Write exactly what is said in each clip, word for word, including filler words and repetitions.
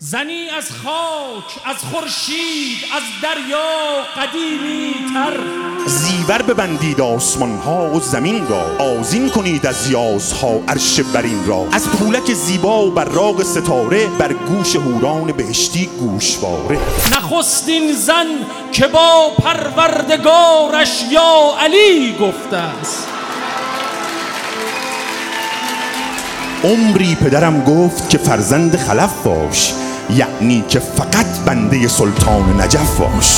زنی از خاک، از خورشید، از دریا قدیمی تر. زیور ببندید آسمان ها و زمین را، آذین کنید از یازها عرش برین را. از پولک زیبا و براق ستاره، بر گوش هوران بهشتی گوشواره. نخستین زن که با پروردگارش یا علی گفته است. عمری پدرم گفت که فرزند خلف باش، یعنی که فقط بنده سلطان نجف باش.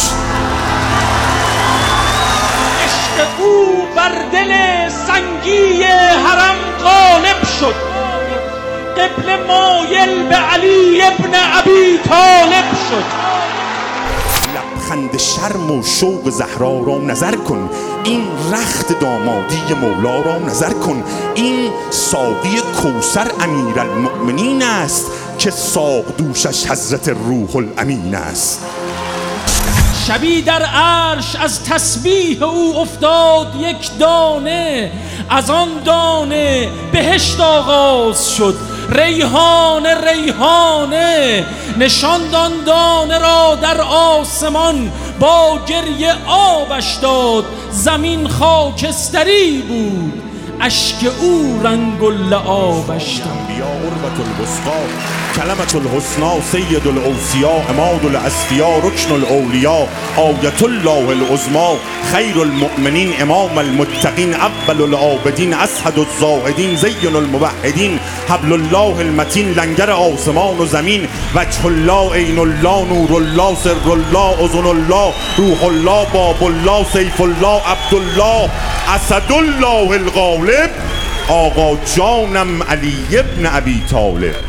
عشق او بر دل سنگی حرم غالب شد، قبله مایل به علی ابن ابی طالب شد. لبخند شرم و شوق زهرا را نظر کن، این رخت دامادی مولا را نظر کن. این ساقی کوثر امیرالمؤمنین است، که ساق دوشش حضرت روح الامین است. شبی در عرش از تسبیح او افتاد یک دانه، از آن دانه بهشت آغاز شد ریحانه ریحانه. نشاند آن دانه را در آسمان، با گریه آبش داد زمین خاکستری بود، اشک او رنگ لعابش داد. یا عروة الوثقی کلمة الحسنی سید الاوصیا عماد الاصفیا رکن الاولیا آیة الله العظمی خیر المؤمنین امام المتقین اول العابدین اسعد الزاهدین زین الموحدین حبل الله المتین لنگر آسمان و زمین وجه الله عین الله نور الله سر الله اذن الله روح الله باب الله سیف الله عبدالله اسد الله الغالب آقا جانم علی ابن ابی طالب.